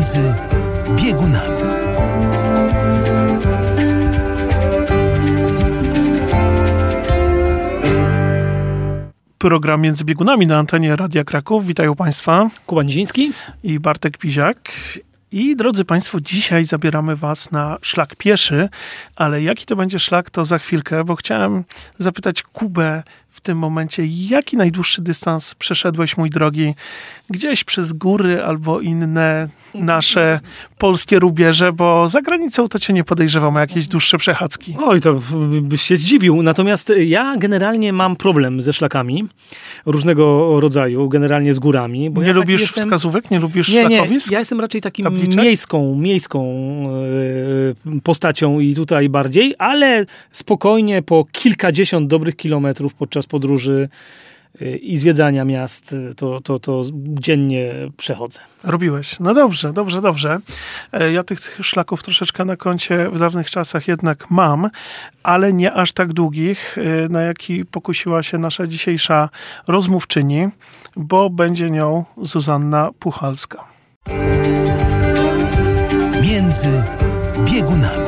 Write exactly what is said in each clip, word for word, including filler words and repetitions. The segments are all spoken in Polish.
Między biegunami. Program Między biegunami na antenie Radia Kraków. Witają Państwa. Kuba Niziński i Bartek Piziak. I drodzy Państwo, dzisiaj zabieramy Was na szlak pieszy, ale jaki to będzie szlak, to za chwilkę, bo chciałem zapytać Kubę w tym momencie, jaki najdłuższy dystans przeszedłeś, mój drogi, gdzieś przez góry albo inne nasze polskie rubieże, bo za granicą to cię nie podejrzewam o jakieś dłuższe przechadzki. Oj, to byś się zdziwił. Natomiast ja generalnie mam problem ze szlakami różnego rodzaju, generalnie z górami. Bo nie ja lubisz jestem... wskazówek? Nie lubisz nie, szlakowisk? Nie, ja jestem raczej takim Tabliczek? miejską, miejską yy, postacią i tutaj bardziej, ale spokojnie po kilkadziesiąt dobrych kilometrów podczas podróży i zwiedzania miast, to, to, to dziennie przechodzę. Robiłeś. No dobrze, dobrze, dobrze. Ja tych szlaków troszeczkę na koncie w dawnych czasach jednak mam, ale nie aż tak długich, na jaki pokusiła się nasza dzisiejsza rozmówczyni, bo będzie nią Zuzanna Puchalska. Między biegunami.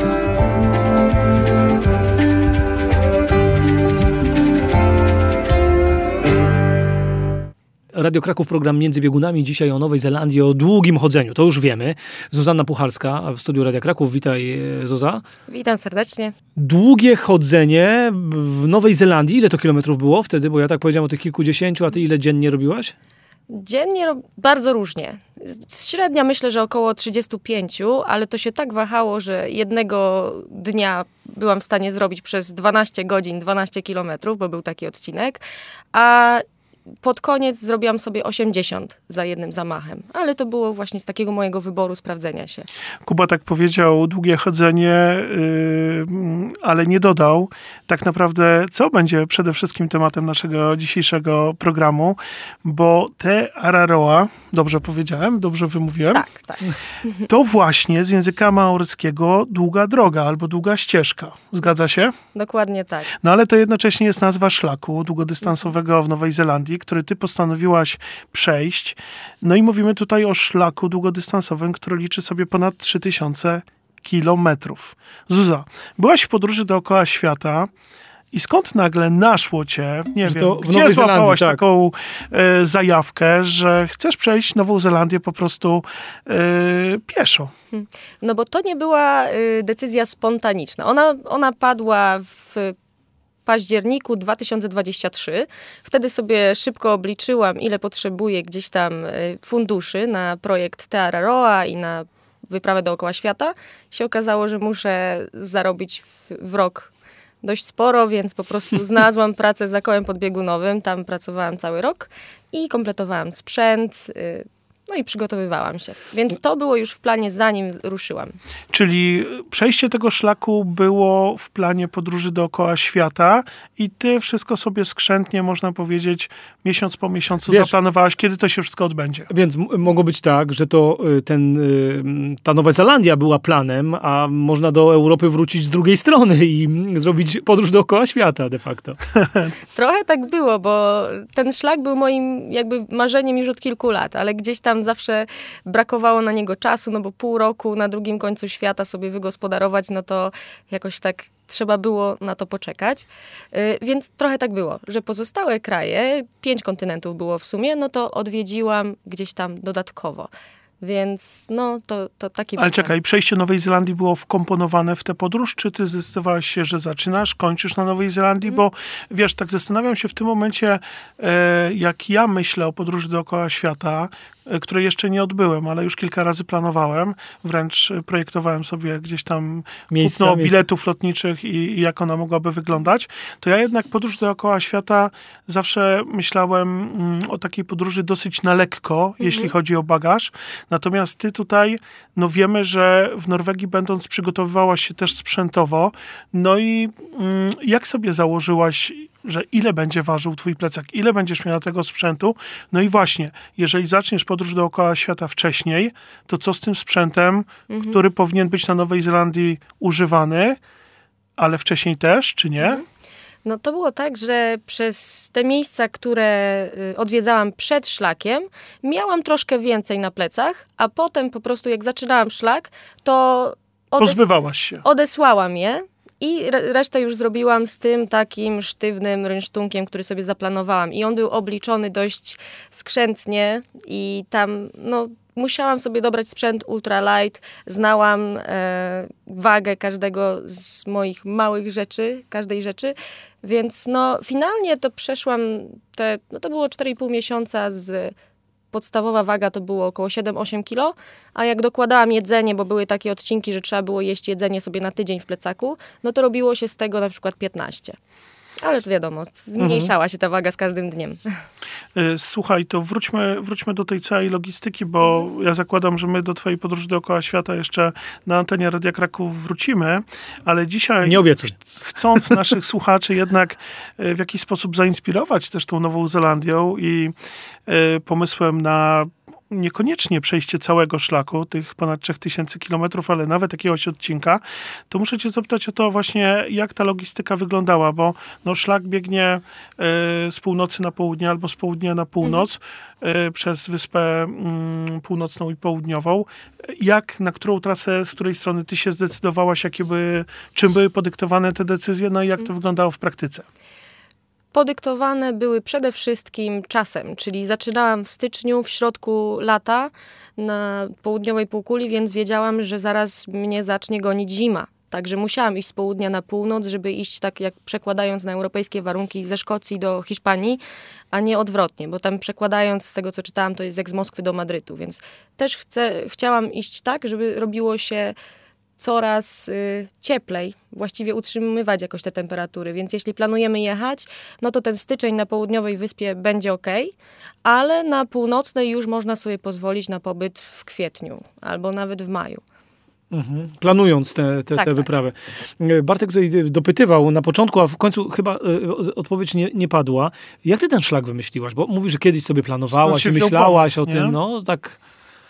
Radio Kraków, program Między biegunami. Dzisiaj o Nowej Zelandii, o długim chodzeniu. To już wiemy. Zuzanna Puchalska w studiu Radia Kraków. Witaj, Zuza. Witam serdecznie. Długie chodzenie w Nowej Zelandii. Ile to kilometrów było wtedy? Bo ja tak powiedziałem o tych kilkudziesięciu, a ty ile dziennie robiłaś? Dziennie rob... bardzo różnie. Średnia myślę, że około trzydzieści pięć, ale to się tak wahało, że jednego dnia byłam w stanie zrobić przez dwanaście godzin, dwanaście kilometrów, bo był taki odcinek, a pod koniec zrobiłam sobie osiemdziesiąt za jednym zamachem, ale to było właśnie z takiego mojego wyboru sprawdzenia się. Kuba tak powiedział, długie chodzenie, yy, ale nie dodał tak naprawdę, co będzie przede wszystkim tematem naszego dzisiejszego programu, bo te Araroa, dobrze powiedziałem, dobrze wymówiłem? Tak, tak. To właśnie z języka maoryskiego długa droga albo długa ścieżka. Zgadza się? Dokładnie tak. No ale to jednocześnie jest nazwa szlaku długodystansowego w Nowej Zelandii, który ty postanowiłaś przejść. No i mówimy tutaj o szlaku długodystansowym, który liczy sobie ponad trzy tysiące kilometrów. Zuza, byłaś w podróży dookoła świata i skąd nagle naszło cię, nie że wiem, to w gdzie Nowej złapałaś Zelandii, tak. taką e, zajawkę, że chcesz przejść Nową Zelandię po prostu e, pieszo? No bo to nie była y, decyzja spontaniczna. Ona, ona padła w październiku dwa tysiące dwudziestego trzeciego. Wtedy sobie szybko obliczyłam, ile potrzebuję gdzieś tam funduszy na projekt Te Araroa i na wyprawę dookoła świata. Się okazało, że muszę zarobić w, w rok dość sporo, więc po prostu znalazłam pracę za kołem podbiegunowym. Tam pracowałam cały rok i kompletowałam sprzęt, no i przygotowywałam się. Więc to było już w planie, zanim ruszyłam. Czyli przejście tego szlaku było w planie podróży dookoła świata i ty wszystko sobie skrzętnie, można powiedzieć, miesiąc po miesiącu Wiesz, zaplanowałaś, kiedy to się wszystko odbędzie. Więc m- mogło być tak, że to ten, ta Nowa Zelandia była planem, a można do Europy wrócić z drugiej strony i zrobić podróż dookoła świata de facto. Trochę tak było, bo ten szlak był moim jakby marzeniem już od kilku lat, ale gdzieś tam zawsze brakowało na niego czasu, no bo pół roku na drugim końcu świata sobie wygospodarować, no to jakoś tak trzeba było na to poczekać. Yy, więc trochę tak było, że pozostałe kraje, pięć kontynentów było w sumie, no to odwiedziłam gdzieś tam dodatkowo. Więc no to, to taki... Ale czekaj, przejście Nowej Zelandii było wkomponowane w tę podróż, czy ty zdecydowałaś się, że zaczynasz, kończysz na Nowej Zelandii? Mm. Bo wiesz, tak zastanawiam się w tym momencie, e, jak ja myślę o podróży dookoła świata, e, której jeszcze nie odbyłem, ale już kilka razy planowałem, wręcz projektowałem sobie gdzieś tam miejsca, kupno miejsca. biletów lotniczych i, i jak ona mogłaby wyglądać, to ja jednak podróż dookoła świata zawsze myślałem mm, o takiej podróży dosyć na lekko, mm. jeśli chodzi o bagaż. Natomiast ty tutaj, no wiemy, że w Norwegii będąc przygotowywałaś się też sprzętowo, no i mm, jak sobie założyłaś, że ile będzie ważył twój plecak, ile będziesz miała tego sprzętu, no i właśnie, jeżeli zaczniesz podróż dookoła świata wcześniej, to co z tym sprzętem, mhm. który powinien być na Nowej Zelandii używany, ale wcześniej też, czy nie? Mhm. No to było tak, że przez te miejsca, które odwiedzałam przed szlakiem, miałam troszkę więcej na plecach, a potem po prostu jak zaczynałam szlak, to odes- Pozbywałaś się. odesłałam je i re- resztę już zrobiłam z tym takim sztywnym rynsztunkiem, który sobie zaplanowałam. I on był obliczony dość skrzętnie i tam, no... Musiałam sobie dobrać sprzęt ultralight, znałam e, wagę każdego z moich małych rzeczy, każdej rzeczy, więc no finalnie to przeszłam, te, no to było cztery i pół miesiąca, z podstawowa waga to było około siedem osiem kilo, a jak dokładałam jedzenie, bo były takie odcinki, że trzeba było jeść jedzenie sobie na tydzień w plecaku, no to robiło się z tego na przykład piętnaście. Ale to wiadomo, zmniejszała mhm. się ta waga z każdym dniem. Słuchaj, to wróćmy, wróćmy do tej całej logistyki, bo mhm. ja zakładam, że my do twojej podróży dookoła świata jeszcze na antenie Radia Kraków wrócimy, ale dzisiaj nie obiecuj. Chcąc naszych słuchaczy jednak w jakiś sposób zainspirować też tą Nową Zelandią i pomysłem na niekoniecznie przejście całego szlaku, tych ponad trzech tysięcy kilometrów, ale nawet jakiegoś odcinka, to muszę cię zapytać o to właśnie, jak ta logistyka wyglądała, bo no, szlak biegnie y, z północy na południe albo z południa na północ mhm. y, przez Wyspę y, Północną i Południową. Jak, na którą trasę, z której strony ty się zdecydowałaś, jakie były, czym były podyktowane te decyzje, no i jak to mhm. wyglądało w praktyce? Podyktowane były przede wszystkim czasem, czyli zaczynałam w styczniu, w środku lata na południowej półkuli, więc wiedziałam, że zaraz mnie zacznie gonić zima. Także musiałam iść z południa na północ, żeby iść tak jak przekładając na europejskie warunki ze Szkocji do Hiszpanii, a nie odwrotnie, bo tam przekładając z tego, co czytałam, to jest jak z Moskwy do Madrytu, więc też chcę, chciałam iść tak, żeby robiło się coraz y, cieplej, właściwie utrzymywać jakoś te temperatury, więc jeśli planujemy jechać, no to ten styczeń na południowej wyspie będzie ok, ale na północnej już można sobie pozwolić na pobyt w kwietniu albo nawet w maju. Mhm. Planując tę te, te, tak, te tak. wyprawę. Bartek tutaj dopytywał na początku, a w końcu chyba y, odpowiedź nie, nie padła. Jak ty ten szlak wymyśliłaś? Bo mówisz, że kiedyś sobie planowałaś i myślałaś pomysł, o tym, nie? no tak...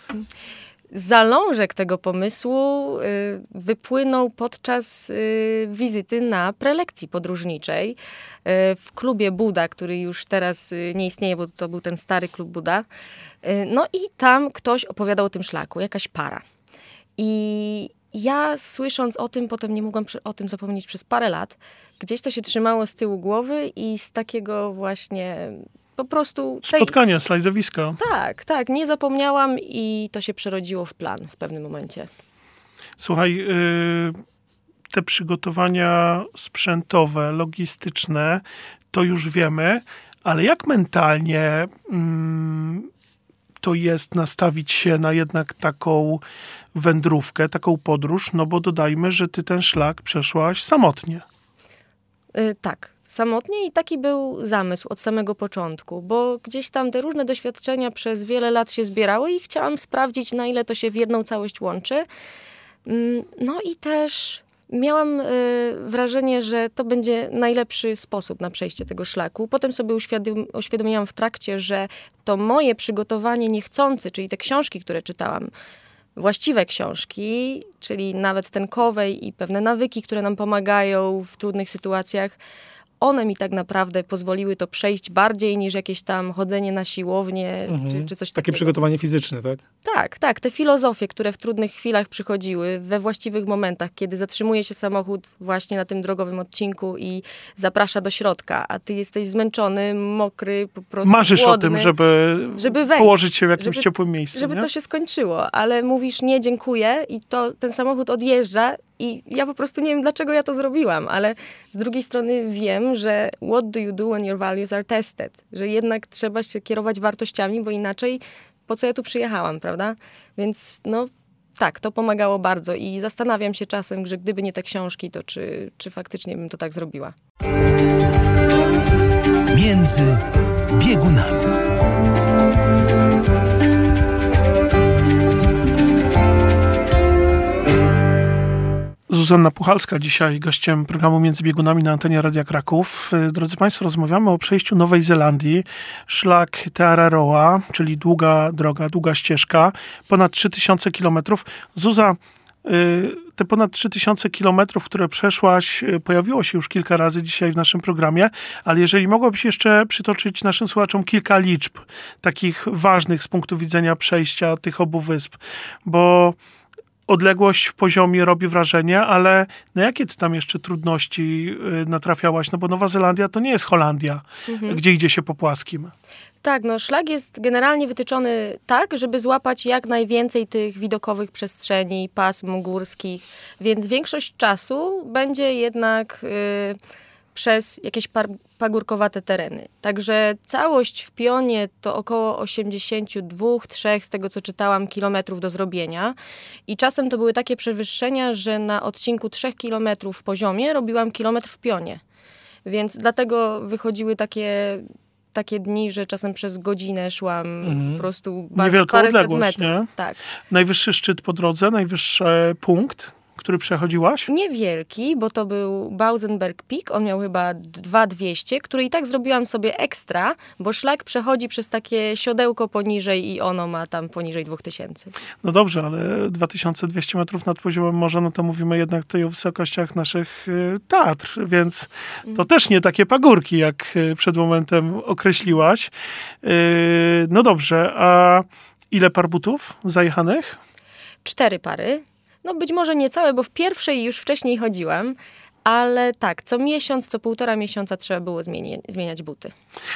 Zalążek tego pomysłu y, wypłynął podczas y, wizyty na prelekcji podróżniczej y, w klubie Buda, który już teraz y, nie istnieje, bo to był ten stary klub Buda. Y, no i tam ktoś opowiadał o tym szlaku, jakaś para. I ja słysząc o tym, potem nie mogłam przy, o tym zapomnieć przez parę lat. Gdzieś to się trzymało z tyłu głowy i z takiego właśnie... Po prostu... Tej... Spotkania, slajdowiska. Tak, tak. Nie zapomniałam i to się przerodziło w plan w pewnym momencie. Słuchaj, yy, te przygotowania sprzętowe, logistyczne, to już wiemy, ale jak mentalnie yy, to jest nastawić się na jednak taką wędrówkę, taką podróż, no bo dodajmy, że ty ten szlak przeszłaś samotnie. Yy, tak. Samotnie i taki był zamysł od samego początku, bo gdzieś tam te różne doświadczenia przez wiele lat się zbierały i chciałam sprawdzić, na ile to się w jedną całość łączy. No i też miałam y, wrażenie, że to będzie najlepszy sposób na przejście tego szlaku. Potem sobie uświadom- uświadomiłam w trakcie, że to moje przygotowanie niechcący, czyli te książki, które czytałam, właściwe książki, czyli nawet ten Covey i pewne nawyki, które nam pomagają w trudnych sytuacjach, one mi tak naprawdę pozwoliły to przejść bardziej niż jakieś tam chodzenie na siłownię, mhm. czy, czy coś Takie takiego. przygotowanie fizyczne, tak? Tak, tak. Te filozofie, które w trudnych chwilach przychodziły, we właściwych momentach, kiedy zatrzymuje się samochód właśnie na tym drogowym odcinku i zaprasza do środka, a ty jesteś zmęczony, mokry, po prostu Marzysz głodny, o tym, żeby, żeby wejść, położyć się w jakimś żeby, ciepłym miejscu. Żeby nie? to się skończyło, ale mówisz nie, dziękuję i to ten samochód odjeżdża i ja po prostu nie wiem, dlaczego ja to zrobiłam, ale z drugiej strony wiem, że what do you do when your values are tested? Że jednak trzeba się kierować wartościami, bo inaczej po co ja tu przyjechałam, prawda? Więc no tak, to pomagało bardzo i zastanawiam się czasem, że gdyby nie te książki, to czy, czy faktycznie bym to tak zrobiła. Między biegunami. Zuzanna Puchalska dzisiaj gościem programu Między biegunami na antenie Radia Kraków. Drodzy Państwo, rozmawiamy o przejściu Nowej Zelandii. Szlak Te Araroa, czyli długa droga, długa ścieżka, ponad trzy tysiące kilometrów. Zuza, te ponad trzy tysiące kilometrów, które przeszłaś, pojawiło się już kilka razy dzisiaj w naszym programie, ale jeżeli mogłabyś jeszcze przytoczyć naszym słuchaczom kilka liczb, takich ważnych z punktu widzenia przejścia tych obu wysp, bo odległość w poziomie robi wrażenie, ale na jakie ty tam jeszcze trudności natrafiałaś? No bo Nowa Zelandia to nie jest Holandia, mhm. gdzie idzie się po płaskim. Tak, no szlak jest generalnie wytyczony tak, żeby złapać jak najwięcej tych widokowych przestrzeni, pasm górskich, więc większość czasu będzie jednak y, przez jakieś par- pagórkowate tereny. Także całość w pionie to około osiemdziesiąt dwa, trzy z tego co czytałam kilometrów do zrobienia i czasem to były takie przewyższenia, że na odcinku trzech kilometrów w poziomie robiłam kilometr w pionie. Więc dlatego wychodziły takie... takie dni, że czasem przez godzinę szłam mhm. po prostu bar- Niewielka paręset odległość, metrów. nie? Tak. Najwyższy szczyt po drodze, najwyższy punkt, który przechodziłaś? Niewielki, bo to był Bausenberg Peak, on miał chyba dwa tysiące dwieście, który i tak zrobiłam sobie ekstra, bo szlak przechodzi przez takie siodełko poniżej i ono ma tam poniżej dwa tysiące. No dobrze, ale dwa tysiące dwieście metrów nad poziomem morza, no to mówimy jednak tutaj o wysokościach naszych y, Tatr, więc to mm. też nie takie pagórki, jak y, przed momentem określiłaś. Y, no dobrze, a ile par butów zajechanych? Cztery pary. No być może nie całe, bo w pierwszej już wcześniej chodziłam, ale tak, co miesiąc, co półtora miesiąca trzeba było zmieni- zmieniać buty.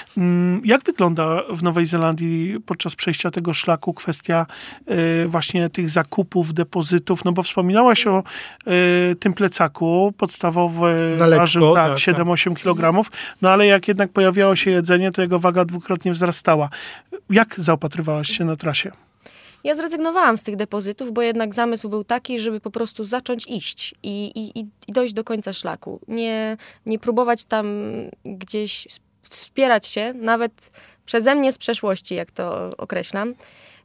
Jak wygląda w Nowej Zelandii podczas przejścia tego szlaku kwestia y, właśnie tych zakupów, depozytów? No bo wspominałaś o y, tym plecaku, podstawowy ważył tak, tak, siedem osiem kilogramów, no ale jak jednak pojawiało się jedzenie, to jego waga dwukrotnie wzrastała. Jak zaopatrywałaś się na trasie? Ja zrezygnowałam z tych depozytów, bo jednak zamysł był taki, żeby po prostu zacząć iść i, i, i dojść do końca szlaku. Nie, nie próbować tam gdzieś wspierać się, nawet przeze mnie z przeszłości, jak to określam.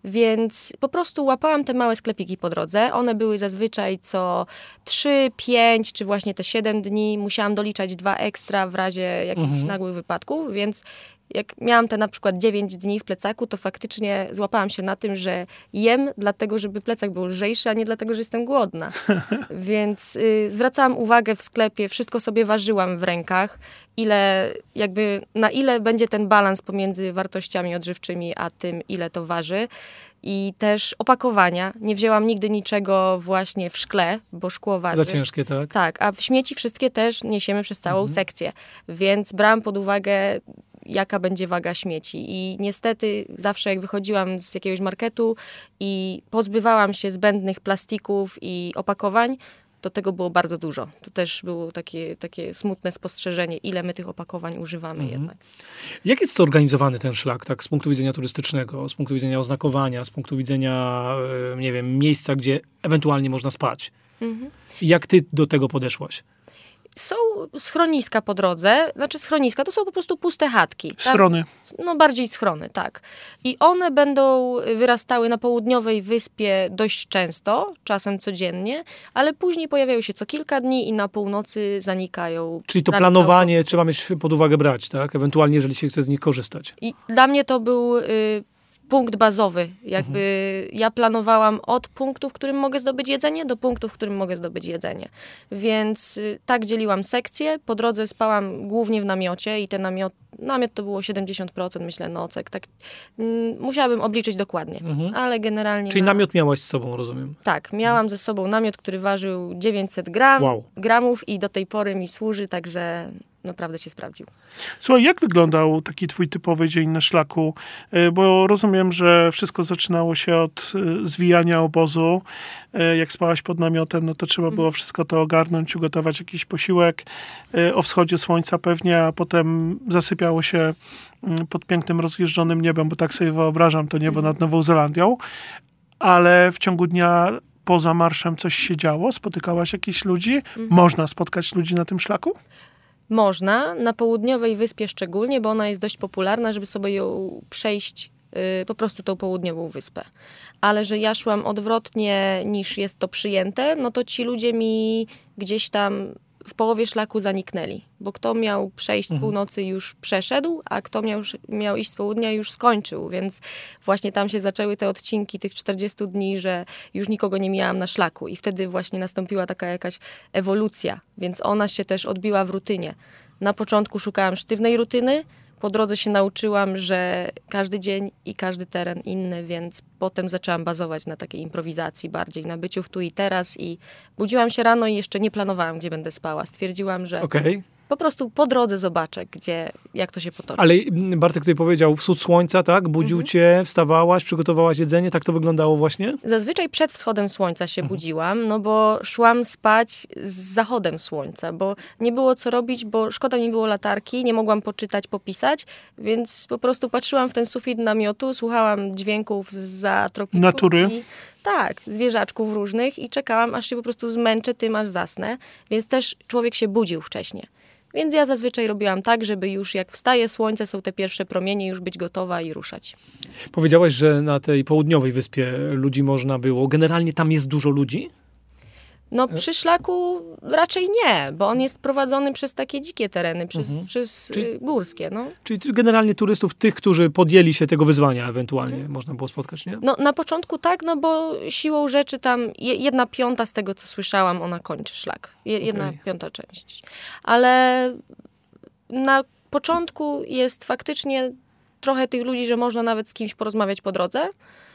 Więc po prostu łapałam te małe sklepiki po drodze. One były zazwyczaj co trzy, pięć czy właśnie te siedem dni. Musiałam doliczać dwa ekstra w razie jakichś mhm. nagłych wypadków, więc jak miałam te na przykład dziewięć dni w plecaku, to faktycznie złapałam się na tym, że jem dlatego, żeby plecak był lżejszy, a nie dlatego, że jestem głodna. Więc y, zwracałam uwagę w sklepie, wszystko sobie ważyłam w rękach, ile jakby na ile będzie ten balans pomiędzy wartościami odżywczymi, a tym, ile to waży. I też opakowania. Nie wzięłam nigdy niczego właśnie w szkle, bo szkło waży. Za ciężkie, tak? Tak, a śmieci wszystkie też niesiemy przez całą mhm. sekcję. Więc brałam pod uwagę, jaka będzie waga śmieci. I niestety zawsze jak wychodziłam z jakiegoś marketu i pozbywałam się zbędnych plastików i opakowań, to tego było bardzo dużo. To też było takie, takie smutne spostrzeżenie, ile my tych opakowań używamy mhm. jednak. Jak jest zorganizowany ten szlak, tak, z punktu widzenia turystycznego, z punktu widzenia oznakowania, z punktu widzenia, nie wiem, miejsca, gdzie ewentualnie można spać? Mhm. Jak ty do tego podeszłaś? Są schroniska po drodze, znaczy schroniska, to są po prostu puste chatki. Tam, schrony. No bardziej schrony, tak. I one będą wyrastały na południowej wyspie dość często, czasem codziennie, ale później pojawiają się co kilka dni i na północy zanikają. Czyli to planowanie trzeba mieć pod uwagę brać, tak? Ewentualnie, jeżeli się chce z nich korzystać. I dla mnie to był... Y, punkt bazowy. Jakby mhm. ja planowałam od punktu, w którym mogę zdobyć jedzenie, do punktu, w którym mogę zdobyć jedzenie. Więc y, tak dzieliłam sekcje. Po drodze spałam głównie w namiocie i ten namiot, namiot to było siedemdziesiąt procent, myślę, nocek. Tak, mm, musiałabym obliczyć dokładnie, mhm. ale generalnie... Czyli na... namiot miałaś z sobą, rozumiem? Tak, miałam mhm. ze sobą namiot, który ważył dziewięćset gram, wow. gramów i do tej pory mi służy, także... naprawdę się sprawdził. Słuchaj, jak wyglądał taki twój typowy dzień na szlaku? Bo rozumiem, że wszystko zaczynało się od zwijania obozu. Jak spałaś pod namiotem, no to trzeba było wszystko to ogarnąć, ugotować jakiś posiłek. O wschodzie słońca pewnie, a potem zasypiało się pod pięknym, rozjeżdżonym niebem, bo tak sobie wyobrażam to niebo nad Nową Zelandią. Ale w ciągu dnia poza marszem coś się działo? Spotykałaś jakichś ludzi? Mhm. Można spotkać ludzi na tym szlaku? Można, na południowej wyspie szczególnie, bo ona jest dość popularna, żeby sobie ją przejść y, po prostu tą południową wyspę. Ale że ja szłam odwrotnie niż jest to przyjęte, no to ci ludzie mi gdzieś tam w połowie szlaku zaniknęli, bo kto miał przejść z północy już przeszedł, a kto miał, miał iść z południa już skończył, więc właśnie tam się zaczęły te odcinki tych czterdziestu dni, że już nikogo nie mijałam na szlaku i wtedy właśnie nastąpiła taka jakaś ewolucja, więc ona się też odbiła w rutynie. Na początku szukałam sztywnej rutyny, po drodze się nauczyłam, że każdy dzień i każdy teren inny, więc potem zaczęłam bazować na takiej improwizacji bardziej, na byciu w tu i teraz i budziłam się rano i jeszcze nie planowałam, gdzie będę spała. Stwierdziłam, że Okej. po prostu po drodze zobaczę, gdzie, jak to się potoczy. Ale Bartek tutaj powiedział, wschód słońca, tak? Budził Mhm. cię, wstawałaś, przygotowałaś jedzenie, tak to wyglądało właśnie? Zazwyczaj przed wschodem słońca się budziłam, no bo szłam spać z zachodem słońca, bo nie było co robić, bo szkoda mi było latarki, nie mogłam poczytać, popisać, więc po prostu patrzyłam w ten sufit namiotu, słuchałam dźwięków zza tropików. Natury. I, tak, zwierzaczków różnych i czekałam, aż się po prostu zmęczę tym, aż zasnę, więc też człowiek się budził wcześniej. Więc ja zazwyczaj robiłam tak, żeby już jak wstaje słońce, są te pierwsze promienie, już być gotowa i ruszać. Powiedziałaś, że na tej południowej wyspie ludzi można było. Generalnie tam jest dużo ludzi? No przy szlaku raczej nie, bo on jest prowadzony przez takie dzikie tereny, przez, Mhm. przez Czyli- y, górskie. No. Czyli generalnie turystów, tych, którzy podjęli się tego wyzwania ewentualnie, można było spotkać, nie? no na początku tak, no bo siłą rzeczy tam je, jedna piąta z tego, co słyszałam, ona kończy szlak. Je, jedna Okej. piąta część. Ale na początku jest faktycznie trochę tych ludzi, że można nawet z kimś porozmawiać po drodze.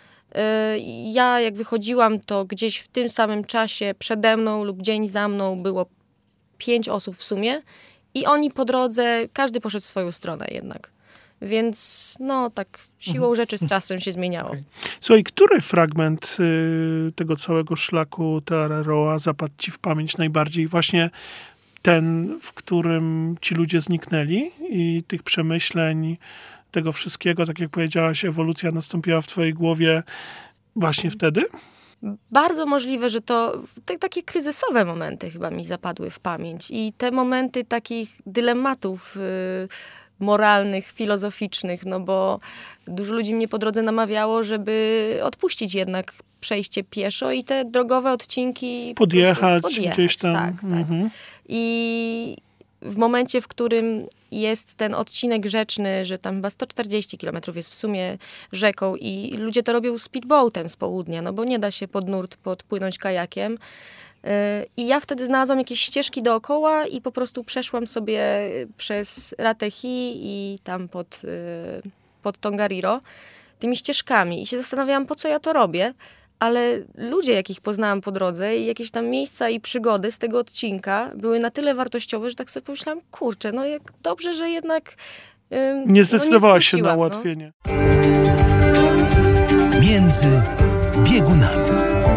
Y, Ja jak wychodziłam, to gdzieś w tym samym czasie przede mną lub dzień za mną było pięć osób w sumie i oni po drodze, każdy poszedł w swoją stronę jednak. Więc no tak siłą rzeczy z czasem się zmieniało. Okej. Słuchaj, który fragment y, tego całego szlaku Tararoa zapadł ci w pamięć najbardziej? Właśnie ten, w którym ci ludzie zniknęli i tych przemyśleń, tego wszystkiego, tak jak powiedziałaś, ewolucja nastąpiła w twojej głowie właśnie wtedy? Bardzo możliwe, że to te, takie kryzysowe momenty chyba mi zapadły w pamięć i te momenty takich dylematów y, moralnych, filozoficznych, no bo dużo ludzi mnie po drodze namawiało, żeby odpuścić jednak przejście pieszo i te drogowe odcinki po Podjechać, prostu podjechać, gdzieś tam. Tak, tak. Mhm. I w momencie, w którym jest ten odcinek rzeczny, że tam chyba sto czterdzieści kilometrów jest w sumie rzeką i ludzie to robią speedboatem z południa, no bo nie da się pod nurt podpłynąć kajakiem. Yy, I ja wtedy znalazłam jakieś ścieżki dookoła i po prostu przeszłam sobie przez Ratehi i tam pod, yy, pod Tongariro tymi ścieżkami i się zastanawiałam, po co ja to robię. Ale ludzie, jakich poznałam po drodze i jakieś tam miejsca i przygody z tego odcinka były na tyle wartościowe, że tak sobie pomyślałam, kurczę, no jak dobrze, że jednak ym, Nie zdecydowałaś się na skróciłam, no. ułatwienie. Między biegunami.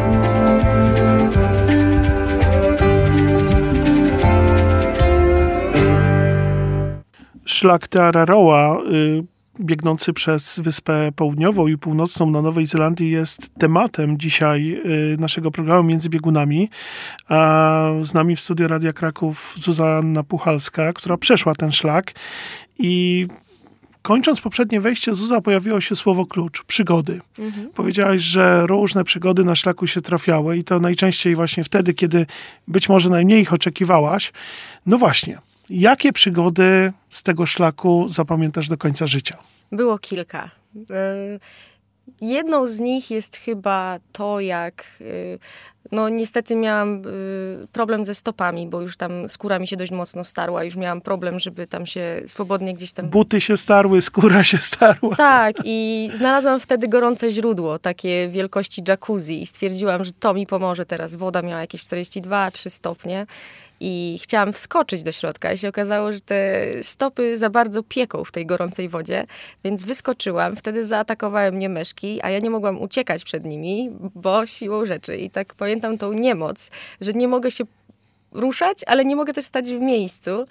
Szlak Tararoa, y, biegnący przez Wyspę Południową i Północną na Nowej Zelandii jest tematem dzisiaj y, naszego programu Między biegunami. A z nami w studiu Radia Kraków Zuzanna Puchalska, która przeszła ten szlak i kończąc poprzednie wejście, Zuza, pojawiło się słowo klucz, przygody. Mhm. Powiedziałaś, że różne przygody na szlaku się trafiały i to najczęściej właśnie wtedy, kiedy być może najmniej ich oczekiwałaś. No właśnie, jakie przygody z tego szlaku zapamiętasz do końca życia? Było kilka. Y, Jedną z nich jest chyba to, jak y, no niestety miałam y, problem ze stopami, bo już tam skóra mi się dość mocno starła, już miałam problem, żeby tam się swobodnie gdzieś tam... Buty się starły, skóra się starła. Tak, i znalazłam wtedy gorące źródło, takie wielkości jacuzzi i stwierdziłam, że to mi pomoże teraz. Woda miała jakieś czterdzieści dwa trzy stopnie i chciałam wskoczyć do środka i się okazało, że te stopy za bardzo pieką w tej gorącej wodzie, więc wyskoczyłam. Wtedy zaatakowały mnie myszki, a ja nie mogłam uciekać przed nimi, bo siłą rzeczy. I tak pamiętam tą niemoc, że nie mogę się ruszać, ale nie mogę też stać w miejscu.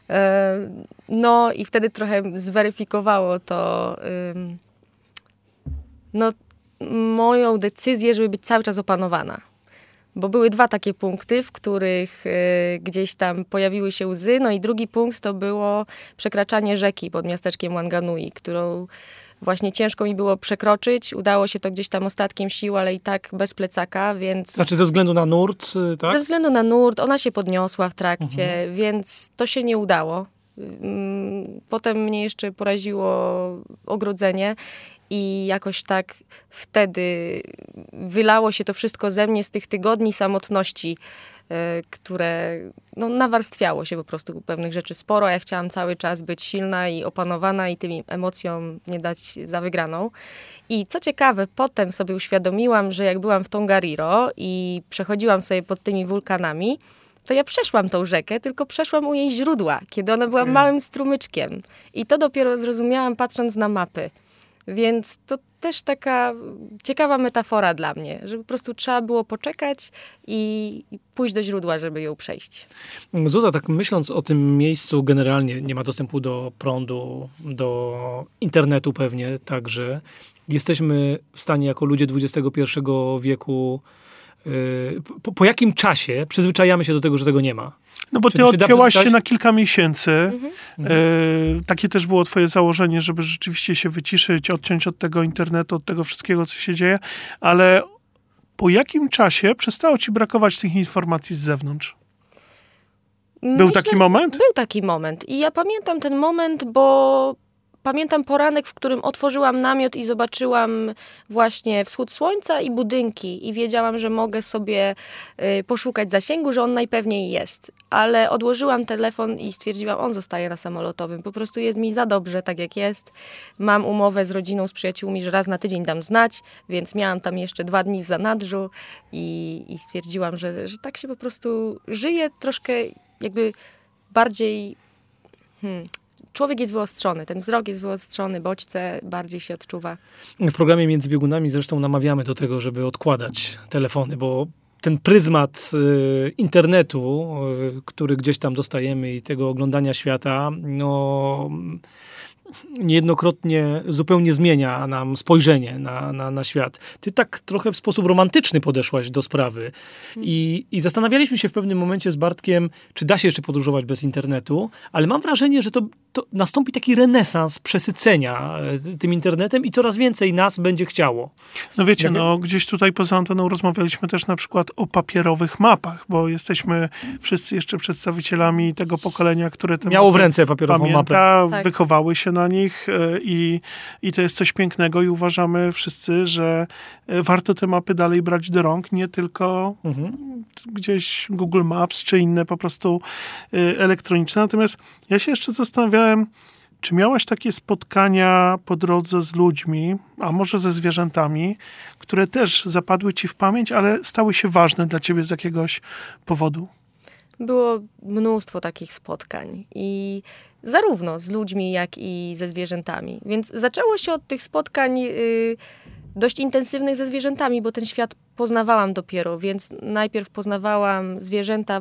No i wtedy trochę zweryfikowało to ym, no, moją decyzję, żeby być cały czas opanowana. Bo były dwa takie punkty, w których y, gdzieś tam pojawiły się łzy. No i drugi punkt to było przekraczanie rzeki pod miasteczkiem Wanganui, którą właśnie ciężko mi było przekroczyć. Udało się to gdzieś tam ostatkiem sił, ale i tak bez plecaka, więc... Znaczy ze względu na nurt, tak? Ze względu na nurt, ona się podniosła w trakcie, Mhm. więc to się nie udało. Potem mnie jeszcze poraziło ogrodzenie i jakoś tak wtedy wylało się to wszystko ze mnie z tych tygodni samotności, które no, nawarstwiało się po prostu pewnych rzeczy sporo. Ja chciałam cały czas być silna i opanowana i tym emocjom nie dać za wygraną. I co ciekawe, potem sobie uświadomiłam, że jak byłam w Tongariro i przechodziłam sobie pod tymi wulkanami, to ja przeszłam tą rzekę, tylko przeszłam u jej źródła, kiedy ona była małym strumyczkiem. I to dopiero zrozumiałam, patrząc na mapy. Więc to też taka ciekawa metafora dla mnie, że po prostu trzeba było poczekać i, i pójść do źródła, żeby ją przejść. Zuza, tak myśląc o tym miejscu, generalnie nie ma dostępu do prądu, do internetu pewnie także. Jesteśmy w stanie jako ludzie dwudziestego pierwszego wieku, yy, po, po jakim czasie przyzwyczajamy się do tego, że tego nie ma? No bo Czy ty to się da odcięłaś się przeczytać? na kilka miesięcy. Mhm. E, takie też było twoje założenie, żeby rzeczywiście się wyciszyć, odciąć od tego internetu, od tego wszystkiego, co się dzieje. Ale po jakim czasie przestało ci brakować tych informacji z zewnątrz? Był Myślę, taki moment? Był taki moment. I ja pamiętam ten moment, bo pamiętam poranek, w którym otworzyłam namiot i zobaczyłam właśnie wschód słońca i budynki. I wiedziałam, że mogę sobie y, poszukać zasięgu, że on najpewniej jest. Ale odłożyłam telefon i stwierdziłam, on zostaje na samolotowym. Po prostu jest mi za dobrze, tak jak jest. Mam umowę z rodziną, z przyjaciółmi, że raz na tydzień dam znać, więc miałam tam jeszcze dwa dni w zanadrzu i, i stwierdziłam, że, że tak się po prostu żyje troszkę jakby bardziej... Hmm, człowiek jest wyostrzony, ten wzrok jest wyostrzony, bodźce bardziej się odczuwa. W programie Między Biegunami zresztą namawiamy do tego, żeby odkładać telefony, bo ten pryzmat y, internetu, y, który gdzieś tam dostajemy i tego oglądania świata, no niejednokrotnie zupełnie zmienia nam spojrzenie na, na, na świat. Ty tak trochę w sposób romantyczny podeszłaś do sprawy I, i zastanawialiśmy się w pewnym momencie z Bartkiem, czy da się jeszcze podróżować bez internetu, ale mam wrażenie, że to, to nastąpi taki renesans przesycenia tym internetem i coraz więcej nas będzie chciało. No wiecie, Jak- no gdzieś tutaj poza anteną rozmawialiśmy też na przykład o papierowych mapach, bo jesteśmy wszyscy jeszcze przedstawicielami tego pokolenia, które te Miało w mapy ręce papierową mapę. pamięta, Tak. wychowały się na nich e, i, i to jest coś pięknego i uważamy wszyscy, że e, warto te mapy dalej brać do rąk, nie tylko Mhm. gdzieś Google Maps czy inne po prostu e, elektroniczne. Natomiast ja się jeszcze zastanawiałem, czy miałaś takie spotkania po drodze z ludźmi, a może ze zwierzętami, które też zapadły ci w pamięć, ale stały się ważne dla ciebie z jakiegoś powodu? Było mnóstwo takich spotkań i zarówno z ludźmi, jak i ze zwierzętami. Więc zaczęło się od tych spotkań y, dość intensywnych ze zwierzętami, bo ten świat poznawałam dopiero, więc najpierw poznawałam zwierzęta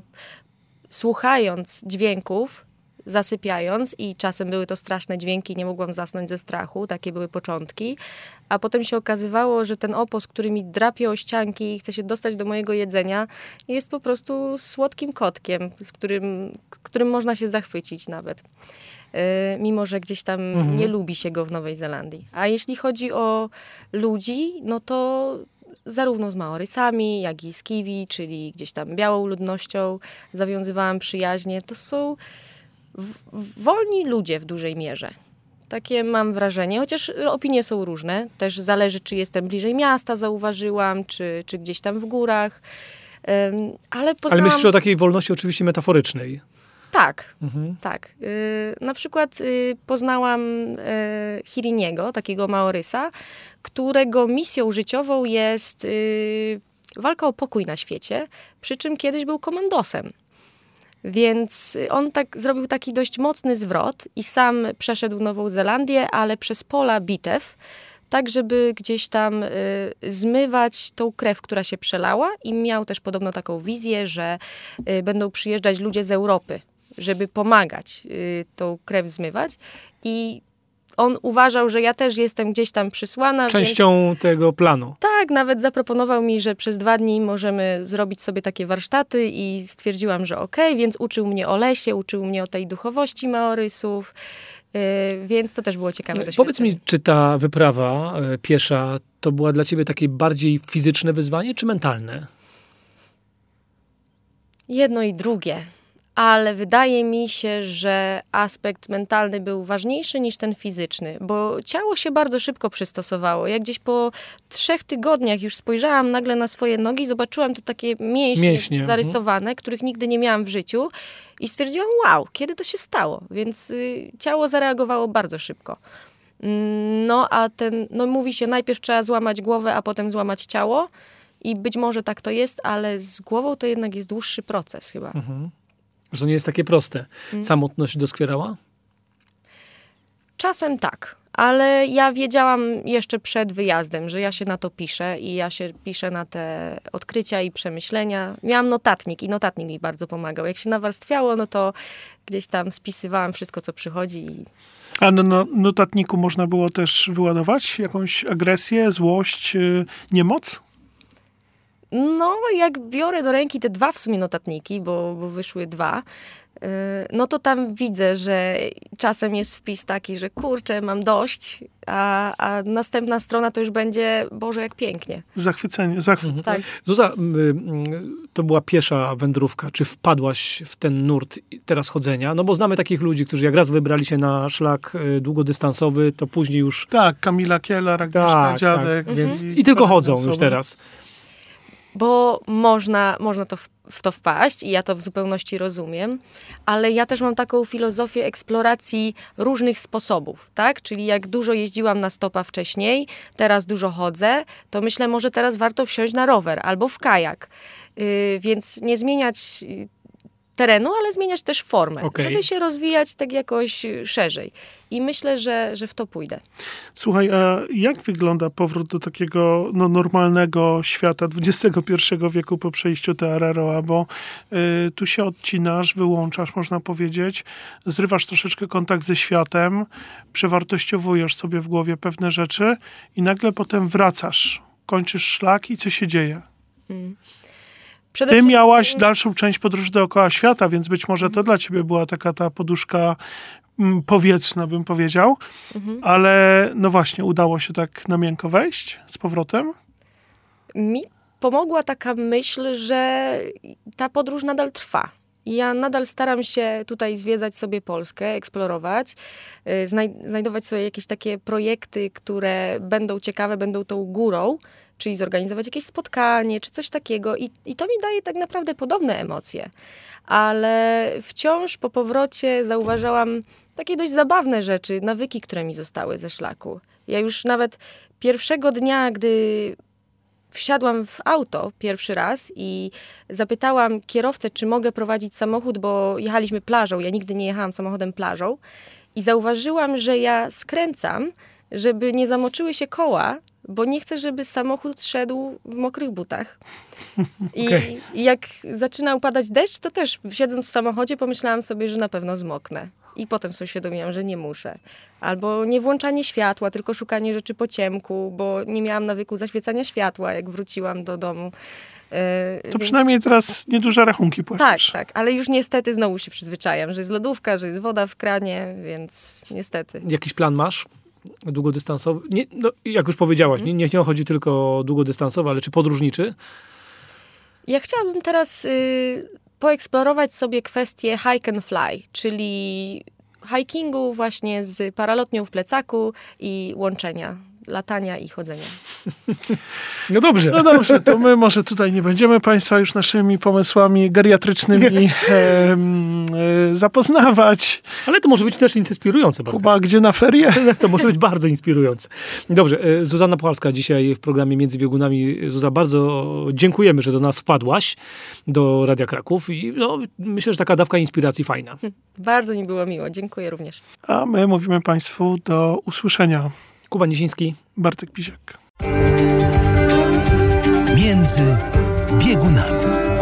słuchając dźwięków, zasypiając i czasem były to straszne dźwięki, nie mogłam zasnąć ze strachu, takie były początki. A potem się okazywało, że ten opos, który mi drapie o ścianki i chce się dostać do mojego jedzenia, jest po prostu słodkim kotkiem, z którym, którym można się zachwycić nawet. Yy, mimo, że gdzieś tam Mhm. nie lubi się go w Nowej Zelandii. A jeśli chodzi o ludzi, no to zarówno z Maorysami, jak i z Kiwi, czyli gdzieś tam białą ludnością zawiązywałam przyjaźnie. To są w- wolni ludzie w dużej mierze. Takie mam wrażenie, chociaż opinie są różne. Też zależy, czy jestem bliżej miasta, zauważyłam, czy, czy gdzieś tam w górach. Ym, ale Ale poznałam... myślisz o takiej wolności oczywiście metaforycznej. Tak, Mhm. tak. Y, na przykład y, poznałam y, Hiriniego, takiego Maorysa, którego misją życiową jest y, walka o pokój na świecie, przy czym kiedyś był komandosem. Więc on tak zrobił taki dość mocny zwrot i sam przeszedł Nową Zelandię, ale przez pola bitew, tak żeby gdzieś tam y, zmywać tą krew, która się przelała, i miał też podobno taką wizję, że y, będą przyjeżdżać ludzie z Europy, żeby pomagać y, tą krew zmywać. I on uważał, że ja też jestem gdzieś tam przysłana. Więc... Częścią tego planu. Tak, nawet zaproponował mi, że przez dwa dni możemy zrobić sobie takie warsztaty i stwierdziłam, że okej, więc uczył mnie o lesie, uczył mnie o tej duchowości Maorysów. więc to też było ciekawe doświadczenie. Powiedz mi, czy ta wyprawa piesza to była dla ciebie takie bardziej fizyczne wyzwanie, czy mentalne? Jedno i drugie. Ale wydaje mi się, że aspekt mentalny był ważniejszy niż ten fizyczny, bo ciało się bardzo szybko przystosowało. Jak gdzieś po trzech tygodniach już spojrzałam nagle na swoje nogi i zobaczyłam to takie mięśnie, mięśnie. zarysowane, mhm. których nigdy nie miałam w życiu i stwierdziłam, wow, kiedy to się stało? Więc y, ciało zareagowało bardzo szybko. No a ten, no mówi się, najpierw trzeba złamać głowę, a potem złamać ciało i być może tak to jest, ale z głową to jednak jest dłuższy proces chyba. Mhm. Że to nie jest takie proste. Samotność doskwierała? Czasem tak, ale ja wiedziałam jeszcze przed wyjazdem, że ja się na to piszę i ja się piszę na te odkrycia i przemyślenia. Miałam notatnik i notatnik mi bardzo pomagał. Jak się nawarstwiało, no to gdzieś tam spisywałam wszystko, co przychodzi. I... A na no, notatniku można było też wyładować jakąś agresję, złość, yy, niemoc? No, jak biorę do ręki te dwa w sumie notatniki, bo, bo wyszły dwa, yy, no to tam widzę, że czasem jest wpis taki, że kurczę, mam dość, a, a następna strona to już będzie, Boże, jak pięknie. Zachwycenie, zachwyt. Mhm. Tak. Zuza, to była piesza wędrówka. Czy wpadłaś w ten nurt teraz chodzenia? No bo znamy takich ludzi, którzy jak raz wybrali się na szlak długodystansowy, to później już... Tak, Kamila Kielar, Agnieszka tak, Dziadek. Tak. Więc i, I tylko chodzą już teraz. Bo można, można to w, w to wpaść i ja to w zupełności rozumiem, ale ja też mam taką filozofię eksploracji różnych sposobów, tak? Czyli jak dużo jeździłam na stopa wcześniej, teraz dużo chodzę, to myślę, może teraz warto wsiąść na rower albo w kajak. Yy, więc nie zmieniać terenu, ale zmieniać też formę, okay. żeby się rozwijać tak jakoś szerzej. I myślę, że, że w to pójdę. Słuchaj, a jak wygląda powrót do takiego no, normalnego świata dwudziestego pierwszego wieku po przejściu Teararoa, bo y, tu się odcinasz, wyłączasz, można powiedzieć, zrywasz troszeczkę kontakt ze światem, przewartościowujesz sobie w głowie pewne rzeczy i nagle potem wracasz, kończysz szlak i co się dzieje? Hmm. Ty wszystkim... miałaś dalszą część podróży dookoła świata, więc być może to dla ciebie była taka ta poduszka mm, powietrzna, bym powiedział. Mhm. Ale no właśnie, udało się tak na miękko wejść z powrotem? Mi pomogła taka myśl, że ta podróż nadal trwa. Ja nadal staram się tutaj zwiedzać sobie Polskę, eksplorować, znaj- znajdować sobie jakieś takie projekty, które będą ciekawe, będą tą górą, czyli zorganizować jakieś spotkanie, czy coś takiego. I, i to mi daje tak naprawdę podobne emocje. Ale wciąż po powrocie zauważałam takie dość zabawne rzeczy, nawyki, które mi zostały ze szlaku. Ja już nawet pierwszego dnia, gdy wsiadłam w auto pierwszy raz i zapytałam kierowcę, czy mogę prowadzić samochód, bo jechaliśmy plażą. Ja nigdy nie jechałam samochodem plażą. I zauważyłam, że ja skręcam, żeby nie zamoczyły się koła, bo nie chcę, żeby samochód szedł w mokrych butach. I, okay. I jak zaczynał padać deszcz, to też siedząc w samochodzie pomyślałam sobie, że na pewno zmoknę. I potem sobie uświadomiłam, że nie muszę. Albo nie włączanie światła, tylko szukanie rzeczy po ciemku, bo nie miałam nawyku zaświecania światła, jak wróciłam do domu. Yy, to więc... przynajmniej teraz nieduże rachunki płacisz. Tak, tak, ale już niestety znowu się przyzwyczajam, że jest lodówka, że jest woda w kranie, więc niestety. Jakiś plan masz? Długodystansowy? Nie, no, jak już powiedziałaś, hmm. nie, nie chodzi tylko o długodystansowy, ale czy podróżniczy? Ja chciałabym teraz y, poeksplorować sobie kwestię hike and fly, czyli hikingu właśnie z paralotnią w plecaku i łączenia, latania i chodzenia. No dobrze. No dobrze, to my może tutaj nie będziemy Państwa już naszymi pomysłami geriatrycznymi e, e, zapoznawać. Ale to może być też inspirujące. Kuba, gdzie na ferie? To może być bardzo inspirujące. Dobrze, Zuzanna Puchalska dzisiaj w programie Między Biegunami. Zuza, bardzo dziękujemy, że do nas wpadłaś, do Radia Kraków i no, myślę, że taka dawka inspiracji fajna. Bardzo mi było miło, dziękuję również. A my mówimy Państwu do usłyszenia. Kuba Niesiński, Bartek Pisiak. Między Biegunami.